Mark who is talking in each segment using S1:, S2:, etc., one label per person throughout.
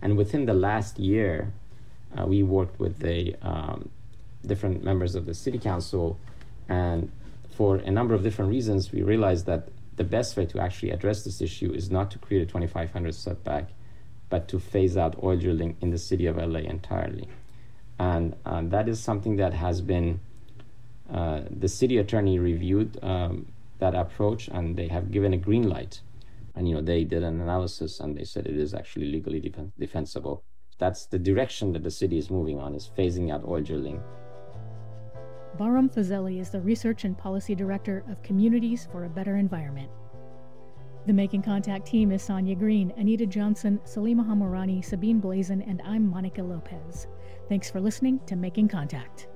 S1: And within the last year, we worked with the different members of the city council, and for a number of different reasons, we realized that the best way to actually address this issue is not to create a 2500 setback, but to phase out oil drilling in the city of LA entirely. And that is something that has been, the city attorney reviewed that approach, and they have given a green light. And they did an analysis, and they said it is actually legally defensible. That's the direction that the city is moving on, is phasing out oil drilling.
S2: Bahram Fazeli is the Research and Policy Director of Communities for a Better Environment. The Making Contact team is Sonia Green, Anita Johnson, Salima Hamorani, Sabine Blazin, and I'm Monica Lopez. Thanks for listening to Making Contact.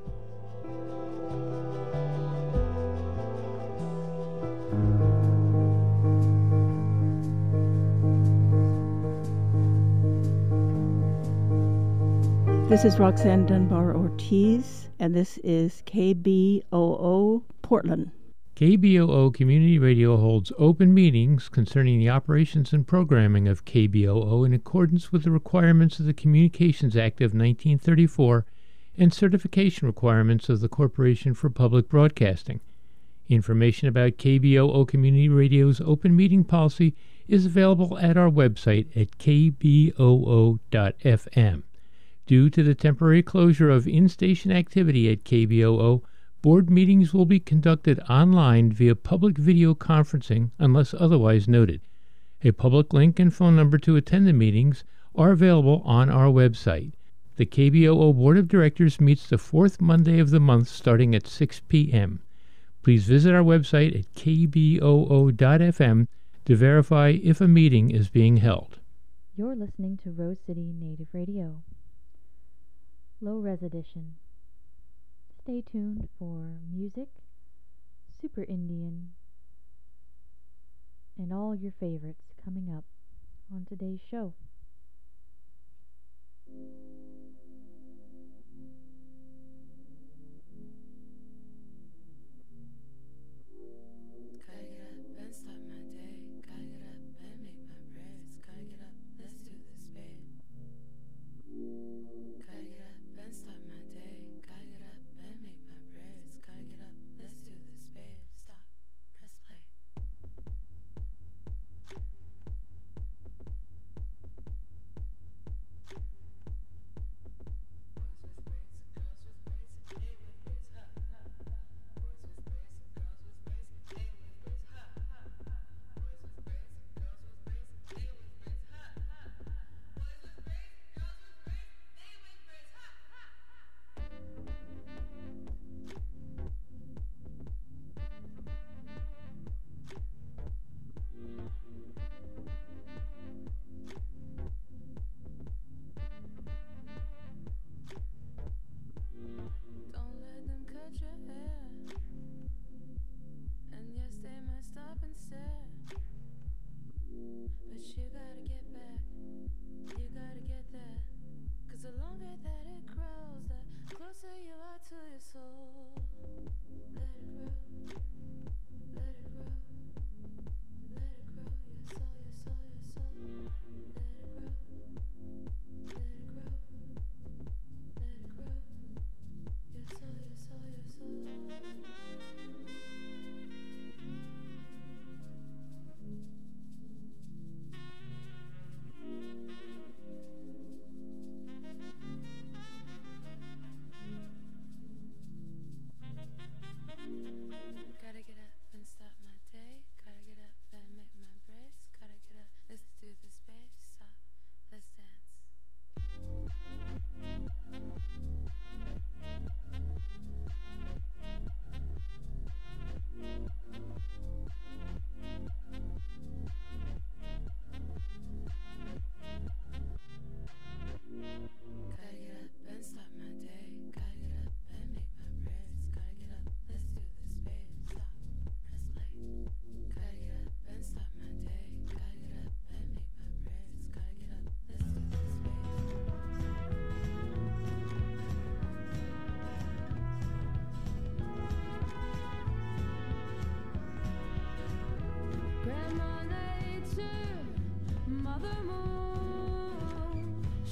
S3: This is Roxanne Dunbar Ortiz, and this is KBOO Portland.
S4: KBOO Community Radio holds open meetings concerning the operations and programming of KBOO in accordance with the requirements of the Communications Act of 1934 and certification requirements of the Corporation for Public Broadcasting. Information about KBOO Community Radio's open meeting policy is available at our website at kboo.fm. Due to the temporary closure of in-station activity at KBOO, board meetings will be conducted online via public video conferencing unless otherwise noted. A public link and phone number to attend the meetings are available on our website. The KBOO Board of Directors meets the fourth Monday of the month starting at 6 p.m. Please visit our website at kboo.fm to verify if a meeting is being held.
S5: You're listening to Rose City Native Radio. Low Res Edition. Stay tuned for music, Super Indian, and all your favorites coming up on today's show.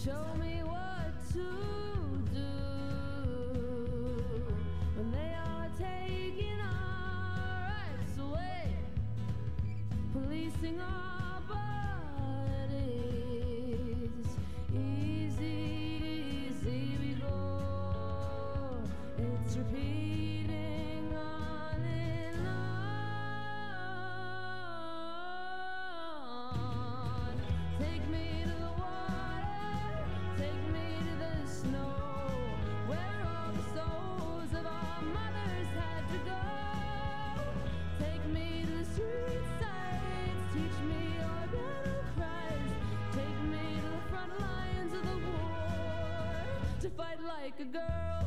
S6: show me what to do when they are taking our rights away, policing our bodies. Easy, easy we go. It's repeating on and on. Take me to the water, take me to the snow, where all the souls of our mothers had to go. Take me to the street sides, teach me your battle cries. Take me to the front lines of the war, to fight like a girl.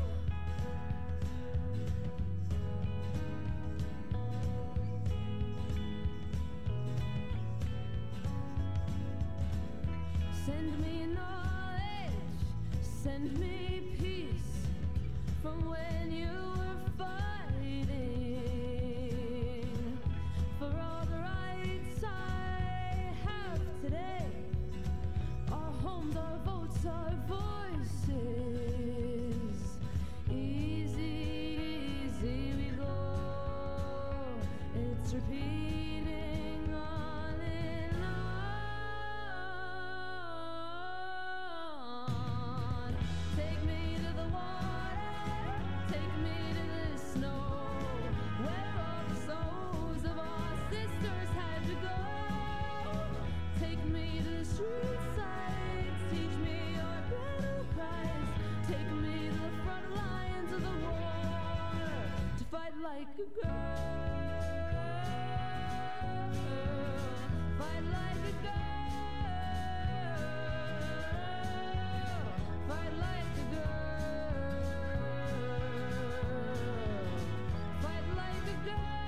S6: Send me knowledge, send me peace from when you were fighting for all the rights I have today. Our homes, our votes, our voices. Easy, easy we go. It's repeating on and on. Take me to the water, take me to the snow, where all the souls of our sisters had to go. Take me to the street sides, teach me your battle cries. Take me to the front lines of the war, to fight like a girl. Fight like a girl. Fight like a girl. Fight like a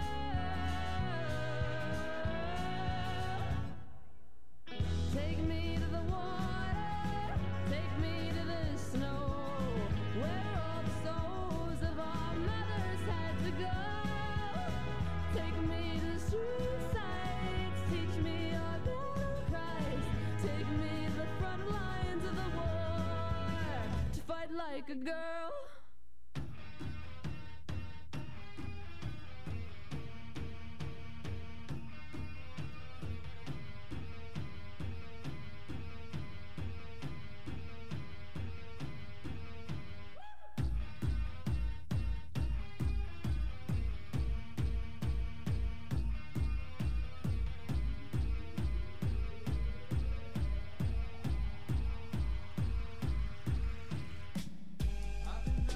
S6: girl. Take me to the water, take me to the snow, where all the souls of our mothers had to go. Take me to the street sides, teach me your battle cries. Take me to the front lines of the war, to fight like a girl.
S7: I've been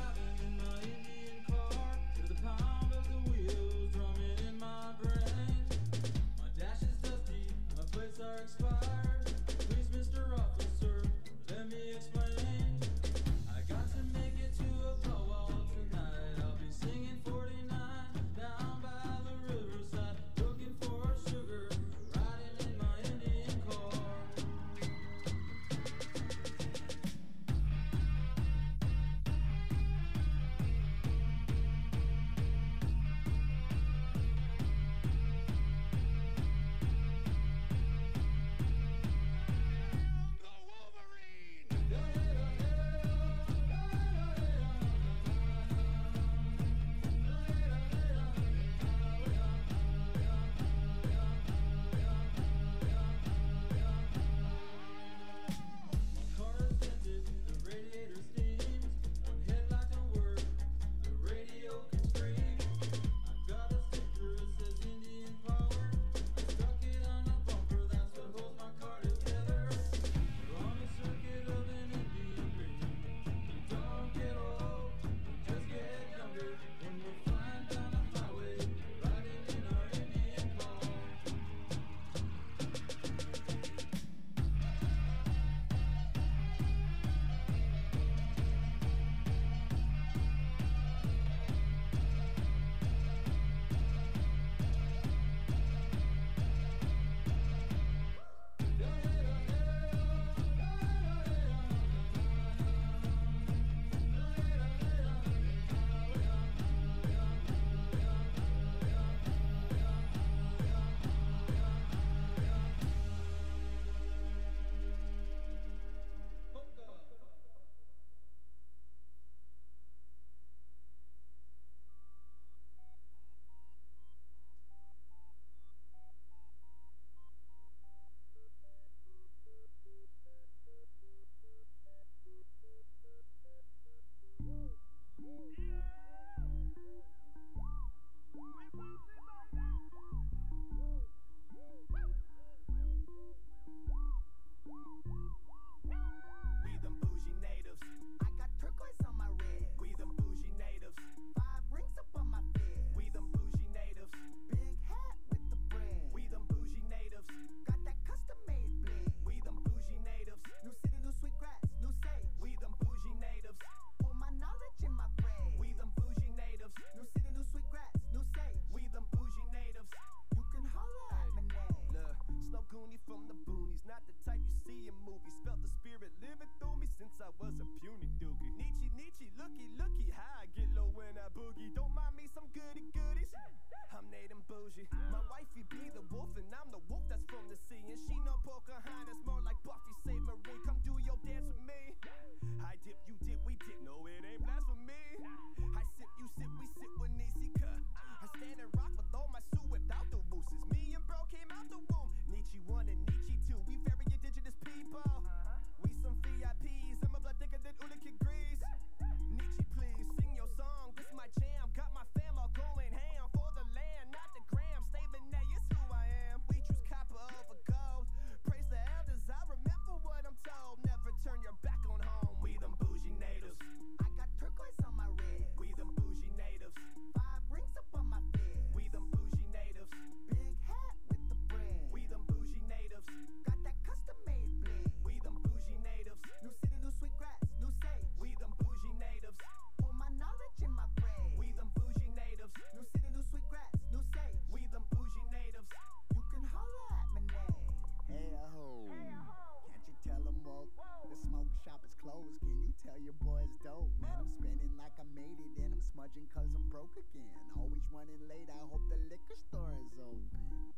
S7: bougie. My wifey be the wolf, and I'm the wolf that's from the sea. And she no Pocahontas, more like Buffy Sainte-Marie. Come do your dance with me. I dip, you dip, we dip. No, it ain't blasphemy. I sip, you sip, we sip with Nietzsche cut. I stand and rock with all my suit without the wooses. Me and bro came out the womb. Nietzsche 1 and Nietzsche 2. We very indigenous people. We some VIPs. And my blood thicker than Ulick Grease. Nietzsche, please sing your song. This my jam. Got my fam all going ham for the land, not the gram. Statement A is who I am. We choose copper over gold. Praise the elders. I remember what I'm told. Never turn your back on home. We them bougie natives. I got turquoise on my red. We them bougie natives. 5 rings up on my bed. We them bougie natives. Big hat with the brand. We them bougie natives. Got that custom made bling. We them bougie natives. New city, new sweet grass, new sage. We them bougie natives. All my knowledge in my brain. We them bougie natives. New city, new sweet grass, new sage. We them bougie natives. You can holler at my name.
S8: Hey ho, can't you tell them woke? The smoke shop is closed. Can you tell your boys dope? Man, I'm spinning like I made it, and I'm smudging cause I'm broke again. Always running late, I hope the liquor store is open.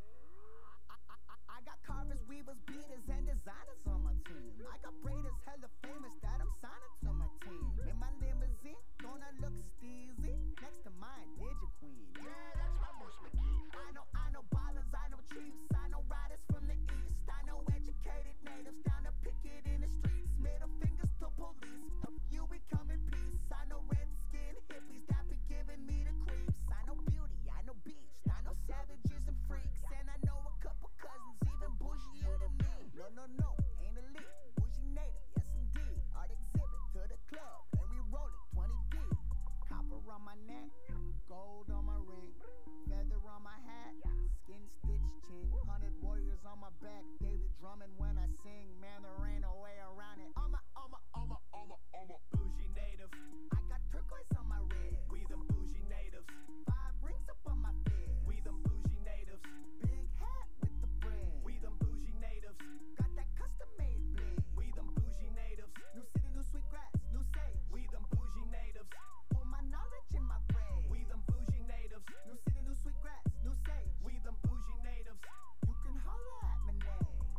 S8: I got carvers, weavers, beaters, and designers on my team. I got braiders, hella famous that I'm signing to my team. In my limousine, gonna look steezy. Next to mine, Digi Queen. Yeah, that's my Bush McGee. I know ballers, I know chiefs, I know riders from the east. I know educated natives down to picket in the streets. Middle fingers to police. You we come in peace. I know red skin hippies that be giving me the creeps. I know beauty, I know beast, I know savages and freaks, and I know a couple cousins even bougier than me. No, ain't elite, bougie native, yes indeed. Art exhibit to the club, and we roll it 20 deep. Copper on my neck, gold on my ring, feather on my hat, skin stitched chin. 100 warriors on my back, daily drumming when I sing. Man, there ain't no way around it. I'm a bougie native. I got turquoise on my red. We them bougie natives. 5 rings up on my bed. We them bougie natives. Big hat with the brand. We them bougie natives. Got that custom made bling. We them bougie natives. New city, new sweet grass, new sage. We them bougie natives. All my knowledge in my brain. We them bougie natives. New city, new sweet grass, new sage. We them bougie natives. You can holler at my name.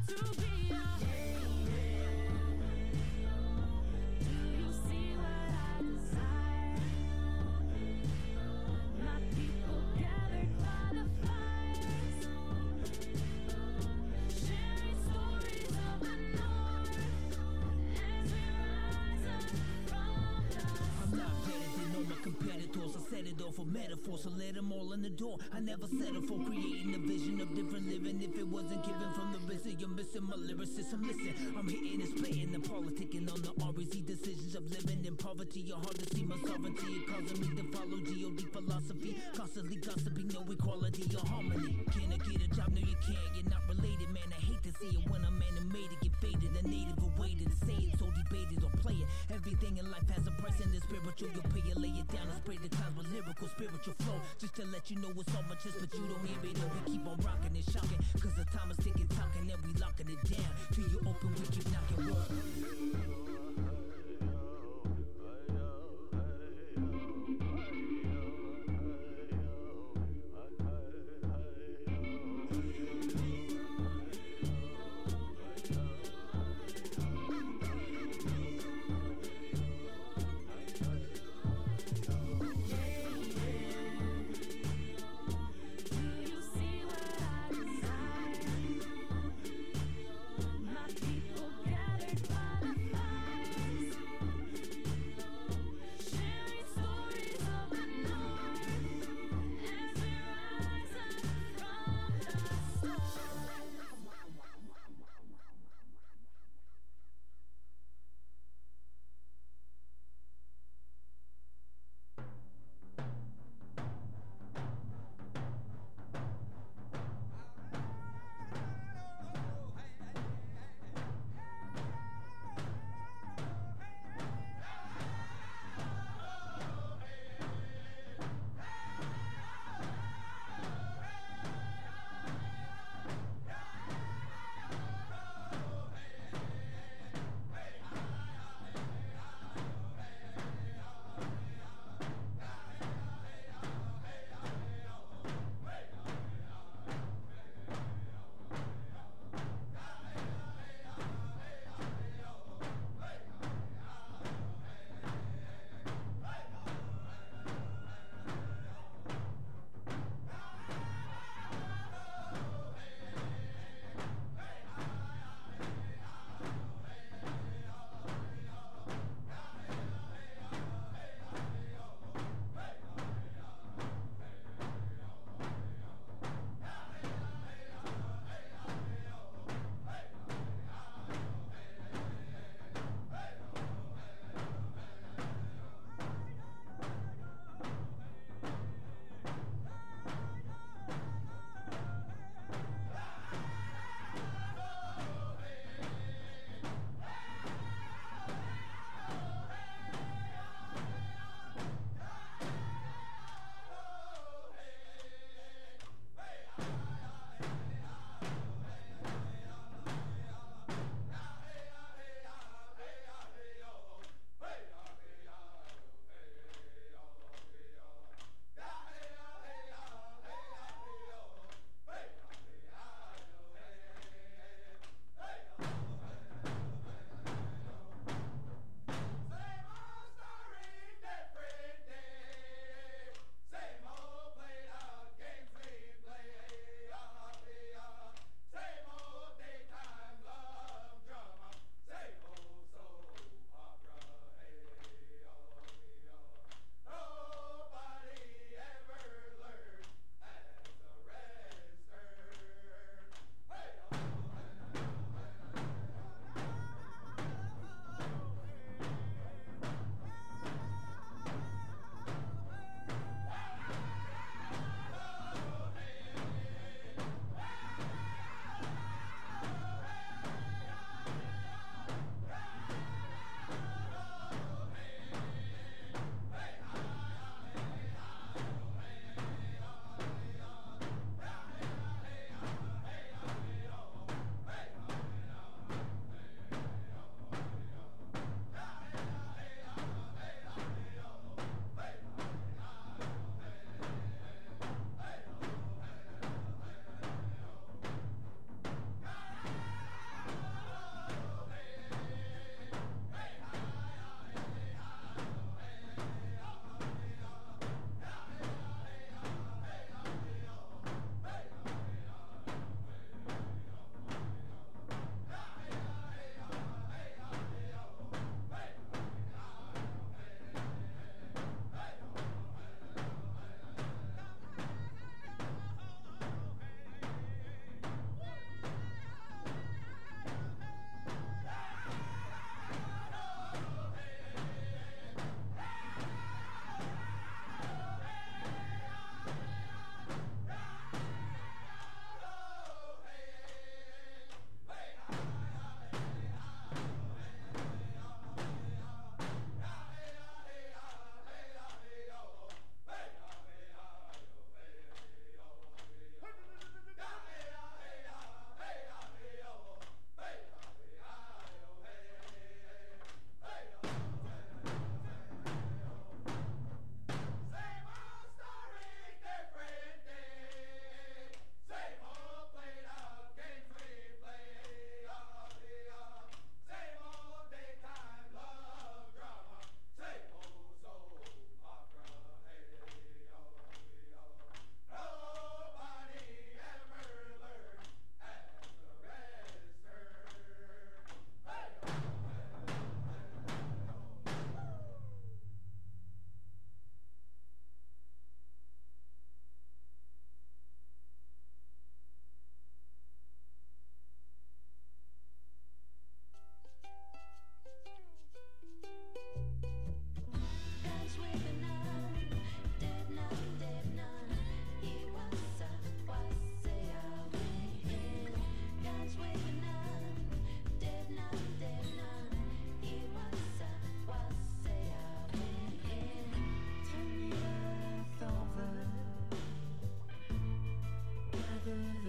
S6: See what I
S9: force, so let them all in the door. I never settle for creating a vision of different living. If it wasn't given from the busy, you're missing my lyricism. Listen, I'm hitting and splitting and politicking on the REC decisions of living in poverty. You're hard to see my sovereignty. It causing me to follow G.O.D. philosophy. Constantly gossiping, no equality or harmony. Can I get a job? No, you can't. You're not related, man. I hate to see it when I'm animated. Get faded, a native awaited. Say it, so debated or play it. Everything in life has a price, and the spiritual you'll pay it. Lay it down and spray the clouds with lyrical spiritual flow. Just to let you know it's all my chest, but you don't hear it. And we keep on rocking and shocking, cause the time is ticking, talking, and we locking it down. Till you open, we keep knocking wood.
S6: Do you see what I just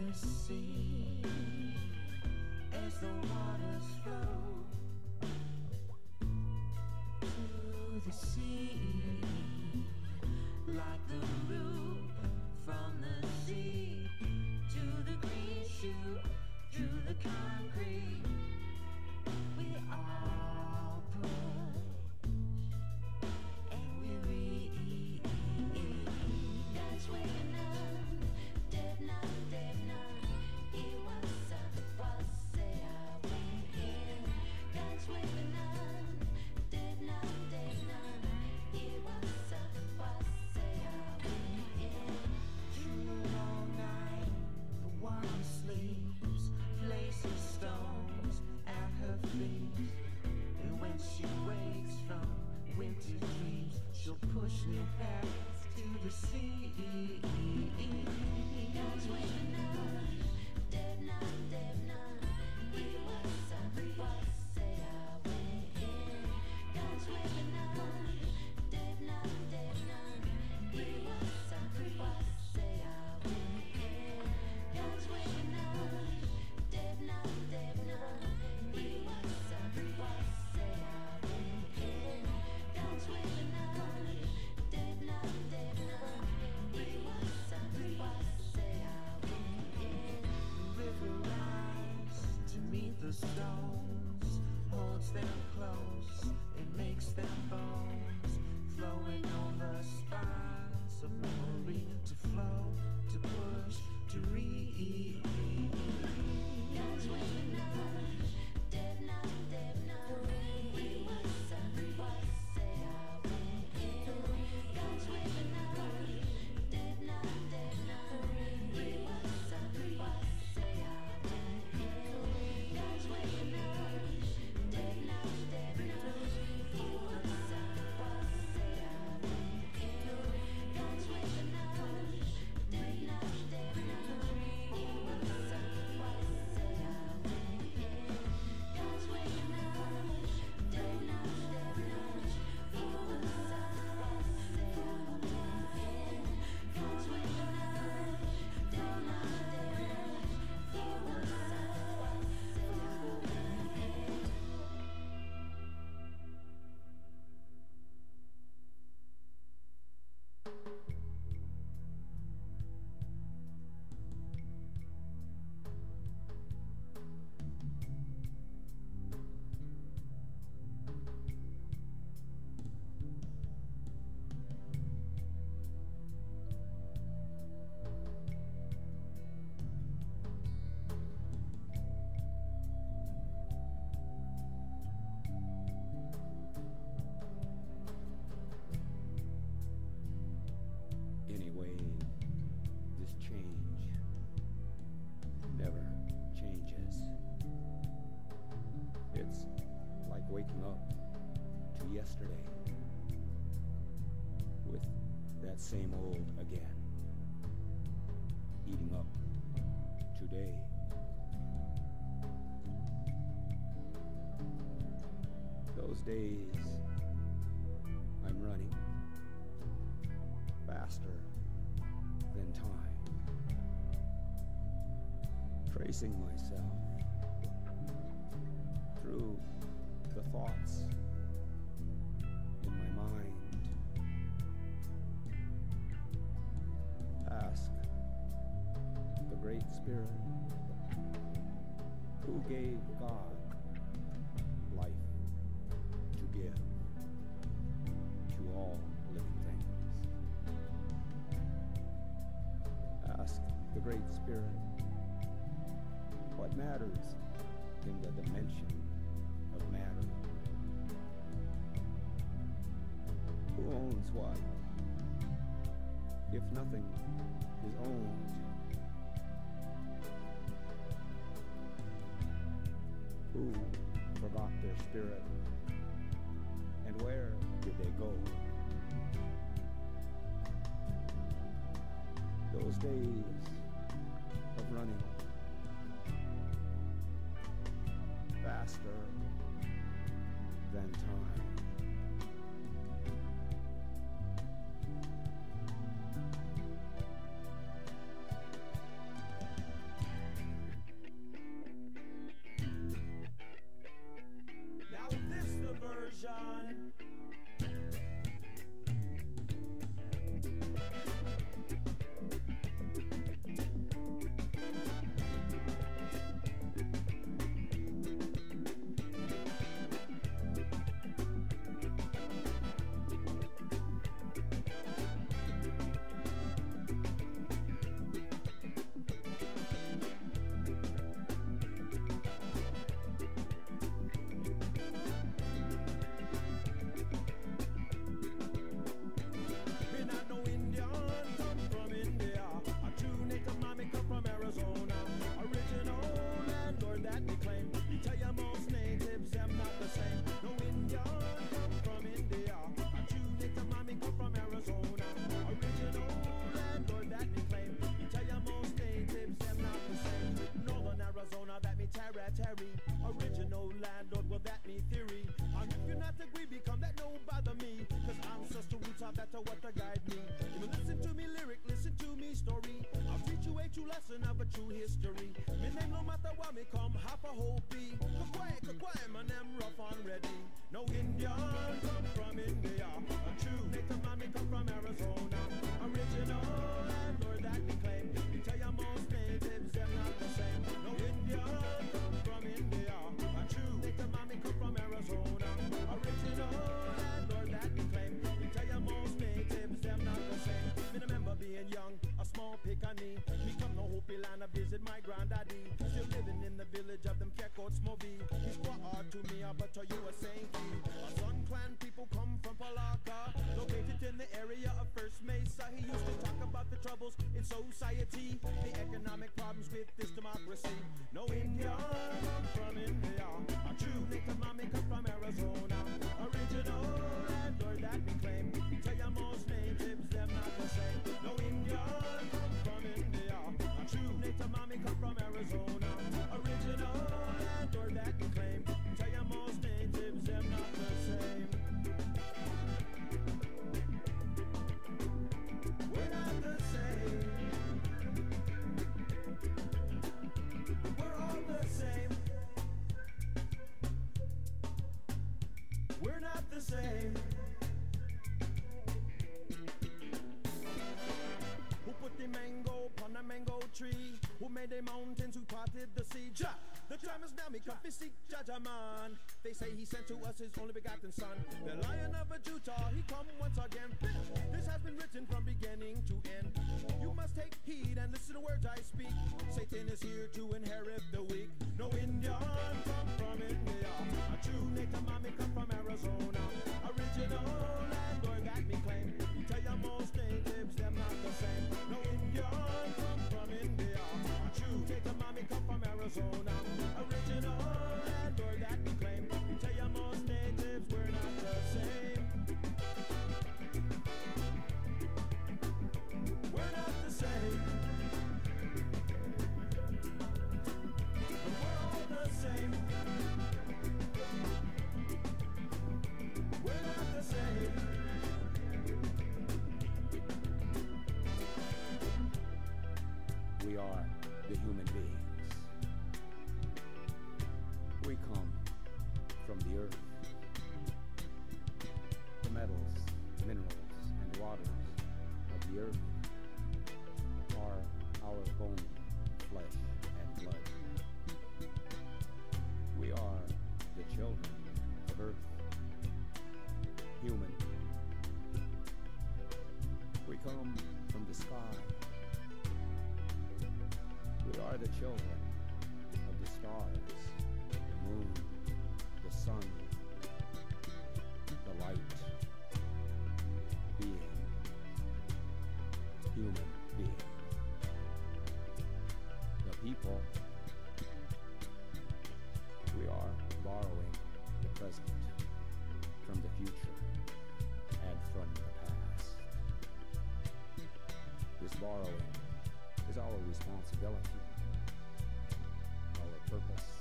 S9: the sea as the waters flow to the sea, like the root from the sea to the green shoot through the concrete. We all push and we read. God's waiting on, dead none, dead none. He was say I went in. God's waiting on, dead none, dead none. He was say I went in. Through the long night, the one sleeps, places stones at her feet. And when she wakes from winter dreams, she'll push new paths to the sea. God's waiting on, dead none, dead none. He was say I went in. God's waiting on, dead none, dead none. He was say I went in. God's waiting on, dead none, dead none. He was say I went in. God's waiting on, dead none, dead none. He was say I went in. The river rise to meet the stones, holds them close, it makes them bones, flowing over spines of memory to flow, to push, to read. God's waiting on, dead none, dead none. He was say I went in. God's waiting on, dead none, dead none. He was say I went in. God's waiting on, dead none, dead none. He was say I went in. God's waiting on, dead none, dead none. He was say I went in. God's waiting on, dead none, dead none. He was say I went in. God's waiting on, dead none, dead none. He was say I went in.
S10: Anyway, this change never changes. It's like waking up to yesterday with that same old again, eating up today. Those days I'm running faster than time, tracing myself through the thoughts in my mind. Ask the Great Spirit who gave God life to give to all living things. Ask the Great Spirit what matters in the dimension of matter. Who owns what? If nothing is owned, who forgot their spirit? And where did they go? Those days of running faster than time.
S7: Tarry. Original landlord, well that me theory. And if you not agree, become that no bother me. Cause ancestral roots are better what to guide me. You listen to me lyric, listen to me story. I'll teach you a true lesson of a true history. Me name no matter what me come, half a whole be. Quiet, my name rough and ready. No Indian come from India. A true native man me come from Arizona. Original landlord that me claim. Me tell you most natives, them not the same. No Indian come from India. A true native man me come from Arizona. Original landlord that me claim. Me tell you most natives, them not the same. Me remember being young, a small pickaninny. Me come no Hopi land, I visit my granddaddy. Still living in the village of them Kekots Mobi. He's quite hard to me, but to you a Sankey. A Sun Clan people come from Palaka, located in the area of First Mesa. He used to talk about the troubles in society, the economic problems with this democracy. No Indian come from India, a true native mommy come from Arizona. Original landlord that we claim. Tell you most natives, them not the same. No Indian come from India, a true native mommy come from Arizona. Original landlord that we claim. Tell you most natives, them not the same. We're not the same. We're all the same. We're not the same. Who put the mango upon the mango tree? Who made the mountains? Who parted the sea? Jah! The time is now, me come to seek Jaja man. They say he sent to us his only begotten son. The Lion of Judah, he come once again. This has been written from beginning to end. You must take heed and listen to words I speak. Satan is here to inherit the weak. No Indian come from India. A true native mommy come from Arizona. Original landlord that me claim. Tell you most natives, them not the same. No Indian come from India. A true native mommy come from Arizona. Original landlord that we claim. Tell you most natives, we're not the same. We're not the same. But we're all the same. We're not the same.
S10: We are the human beings. We come from the earth. The metals, minerals, and waters of the earth are our bone, flesh, and blood. We are the children of earth, human. We come from the sky. We are the children of the stars, the moon, the sun, the light, being, human being. The people, we are borrowing the present from the future and from the past. This borrowing is our responsibility, our purpose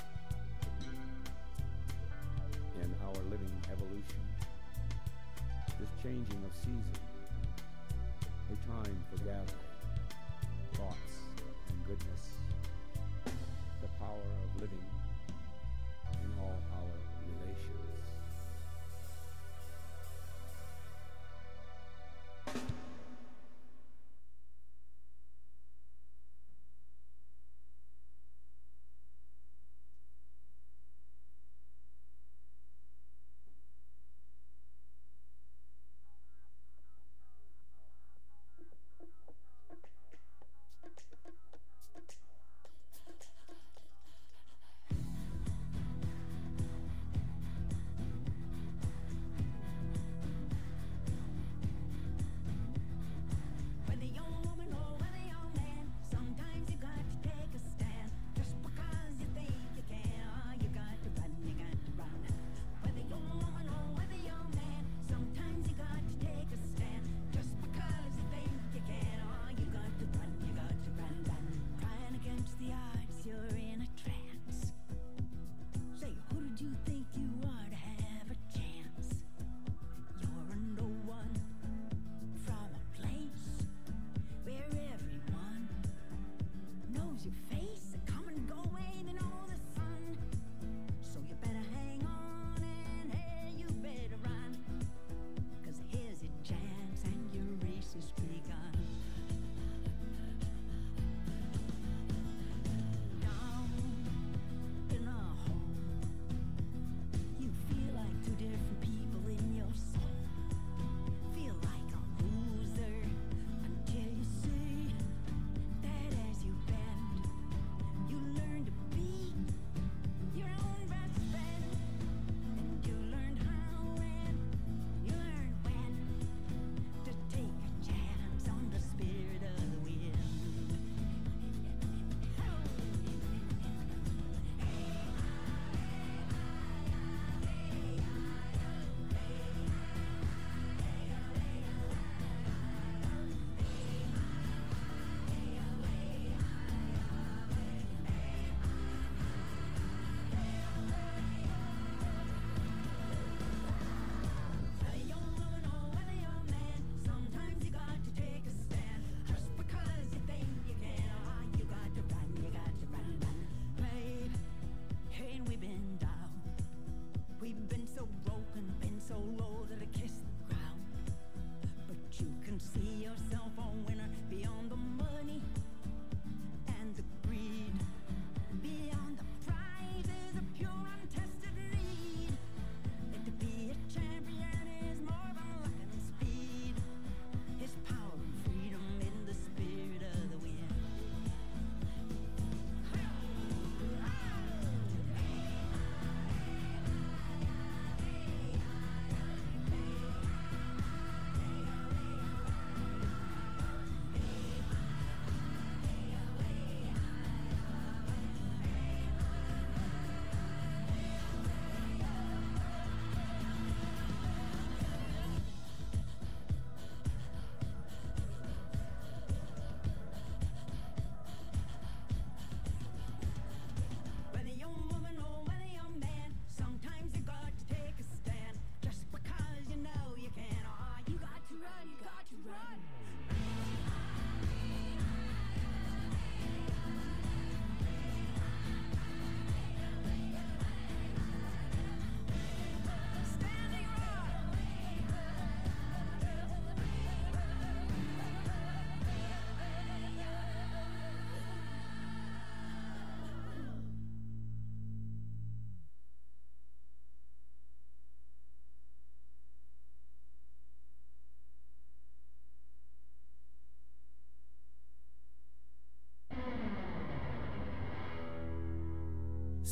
S10: in our living evolution, this changing of season, a time for gathering thoughts and goodness, the power of living in all our relations.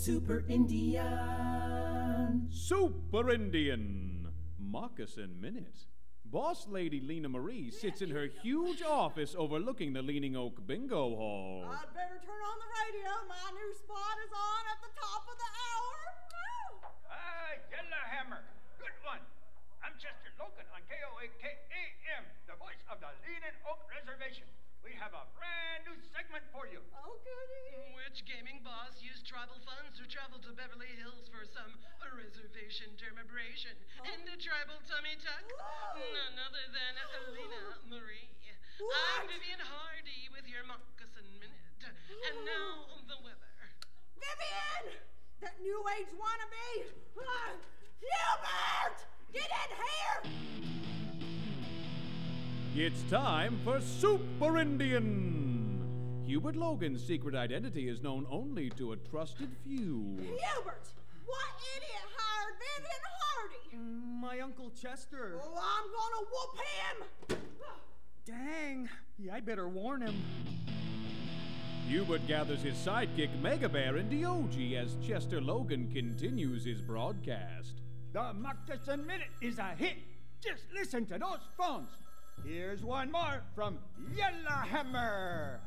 S11: Super Indian.
S12: Super Indian. Moccasin Minute. Boss Lady Lena Marie sits in her huge office overlooking the Leaning Oak Bingo Hall.
S13: I'd better turn on the radio. My new spot is on at the top of the hour.
S14: Yellowhammer. Good one. I'm Chester Logan on KOAK-AM, the voice of the Leaning Oak Reservation. We have a brand new segment for you.
S13: Oh, goody.
S11: Which gaming boss used tribal funds to travel to Beverly Hills for some reservation dermabrasion and a tribal tummy tuck? None other than Lena Marie. I'm Vivian Hardy with your Moccasin Minute. And now the weather.
S13: Vivian! That new age wannabe! Hubert! Get in here!
S12: It's time for Super Indian. Hubert Logan's secret identity is known only to a trusted few.
S13: Hubert! What idiot hired Vivian Hardy?
S15: My Uncle Chester.
S13: Oh, I'm gonna whoop him!
S15: Dang. Yeah, I better warn him.
S12: Hubert gathers his sidekick Mega Bear and Diogi as Chester Logan continues his broadcast.
S15: The Moccasin Minute is a hit. Just listen to those phones. Here's one more from Yellowhammer.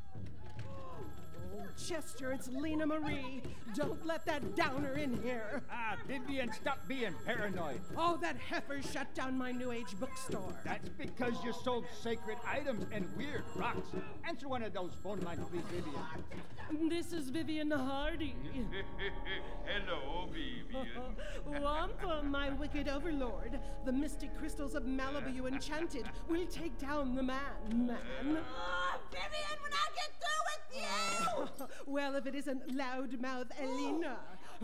S13: Oh, Chester, it's Lena Marie. Don't let that downer in here.
S15: Vivian, stop being paranoid.
S13: Oh, that heifer shut down my New Age bookstore.
S15: That's because you sold sacred items and weird rocks. Answer one of those phone lines, please, Vivian.
S11: This is Vivian Hardy.
S14: Hello, Vivian.
S13: Wampa, my wicked overlord. The mystic crystals of Malibu you enchanted will take down the man. Oh, Vivian, when I get through with you! Well, if it isn't loudmouth Elena.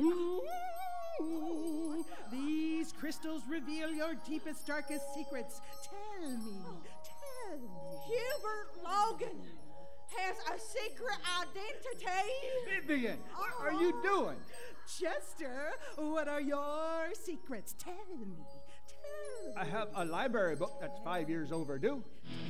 S13: These crystals reveal your deepest, darkest secrets. Tell me. Hubert Logan has a secret identity.
S15: Vivian, what are you doing?
S13: Chester, what are your secrets? Tell me.
S15: I have a library book that's 5 years overdue.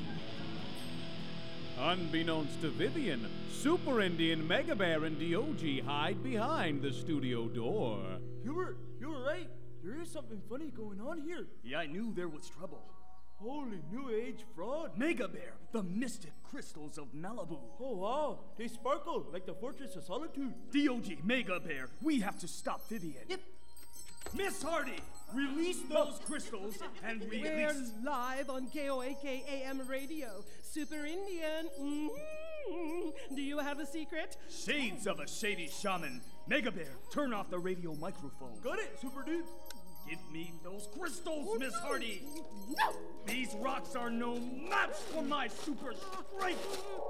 S12: Unbeknownst to Vivian, Super Indian, Mega Bear, and Diogi hide behind the studio door.
S16: Hubert, you were right. There is something funny going on here.
S17: Yeah, I knew there was trouble.
S16: Holy New Age fraud.
S17: Mega Bear, the mystic crystals of Malibu.
S16: Oh, wow. They sparkle like the Fortress of Solitude.
S17: Diogi, Mega Bear, we have to stop Vivian.
S16: Yep.
S17: Miss Hardy, release those crystals and we
S13: We're live on KOAK AM radio. Super Indian. Do you have a secret?
S17: Shades of a shady shaman. Mega Bear, turn off the radio microphone.
S16: Got it, Super Dude.
S17: Give me those crystals, Miss Hardy. No! These rocks are no match for my super strength.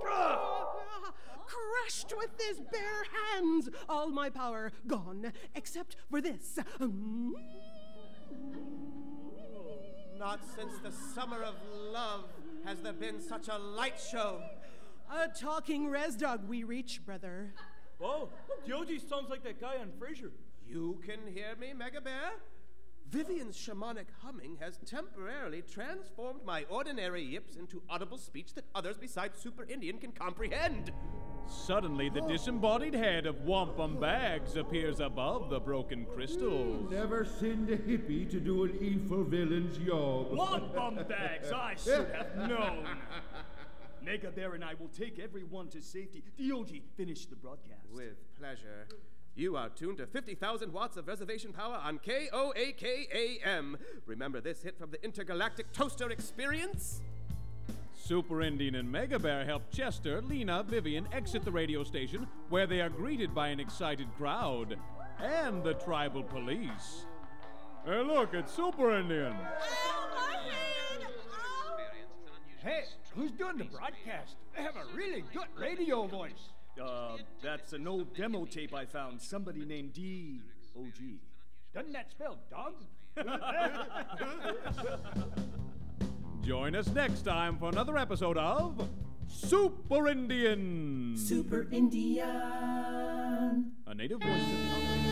S13: Crushed with his bare hands. All my power gone, except for this.
S18: Not since the summer of love has there been such a light show.
S13: A talking res dog we reach, brother.
S16: Wow, Diogi sounds like that guy on Frasier.
S18: You can hear me, Mega Bear? Vivian's shamanic humming has temporarily transformed my ordinary yips into audible speech that others besides Super Indian can comprehend.
S12: Suddenly, the disembodied head of Wampum Bags appears above the broken crystals.
S19: Never send a hippie to do an evil villain's job.
S17: Wampum Bags, I should have known. Mega Bear and I will take everyone to safety. Diogi, finish the broadcast.
S18: With pleasure. You are tuned to 50,000 watts of reservation power on KOAK-AM. Remember this hit from the Intergalactic Toaster Experience?
S12: Super Indian and Mega Bear help Chester, Lena, Vivian exit the radio station, where they are greeted by an excited crowd and the tribal police. Hey, look, it's Super Indian.
S15: Hey, who's doing the broadcast? They have a really good radio voice.
S17: That's an old demo tape I found. Somebody named D.O.G.
S15: Doesn't that spell dog?
S12: Join us next time for another episode of Super Indian.
S11: Super Indian.
S12: A native voice of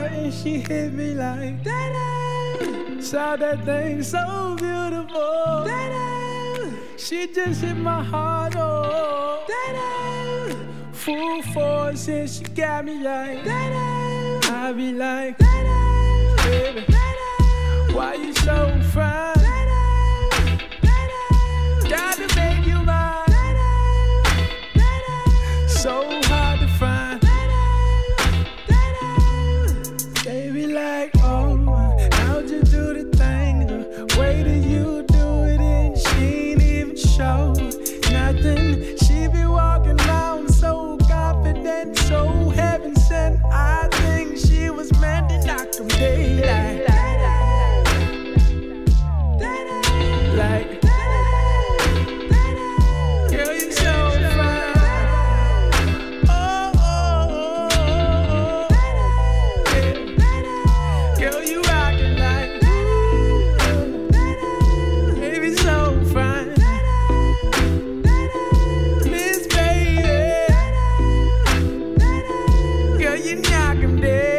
S20: heart and she hit me like that. Saw that thing so beautiful. That she just hit my heart, oh. That full force and she got me like that. I be like, baby, why you so fine? Gotta make you mine. So hard to find. Baby, like, oh, how'd you do the thing? The way that you do it, and she ain't even show nothing. She be walking around so confident, so heaven sent. I think she was meant to knock them daylight. Like, girl, you so fine. Oh, oh, oh, oh. Yeah. Girl, you rockin' like, baby, so fine. Miss Baby, girl, you knock 'em dead.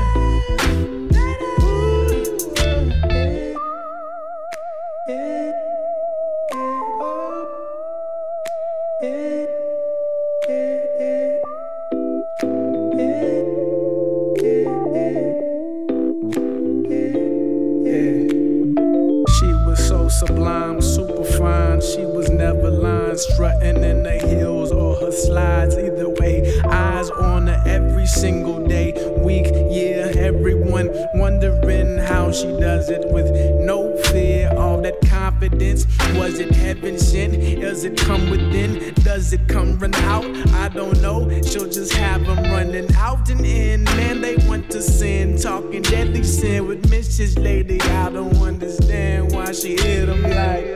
S20: Sublime, super fine. She was never lying, strutting in the heels or her slides. Either way, eyes on her every single day, week, year. Everyone wondering how she does it with no fear. All that confidence, was it heaven sent? Does it come within? Does it come run out? I don't know. She'll just have them running out and in. Man, they want to sin, talking deadly sin with Mrs. Lady. I don't understand why she hit them like.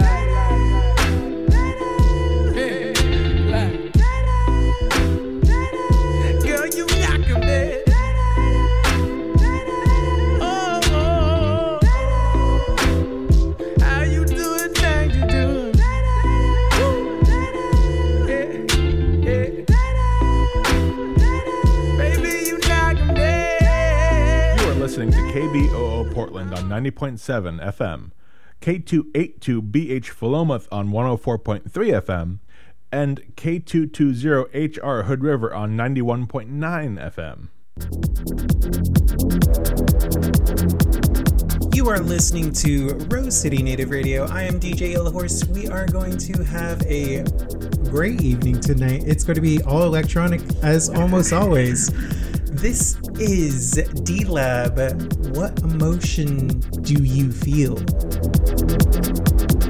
S20: Girl, you knock 'em dead. Oh, oh, oh. How you do it, things you do. Baby, you knock 'em dead.
S21: You are listening to KBOO Portland on 90.7 FM. K282BH Philomath on 104.3 FM, and K220HR Hood River on 91.9 FM.
S22: You are listening to Rose City Native Radio. I am DJ Yellow Horse. We are going to have a great evening tonight. It's going to be all electronic as almost always. This is D-Lab. What emotion do you feel?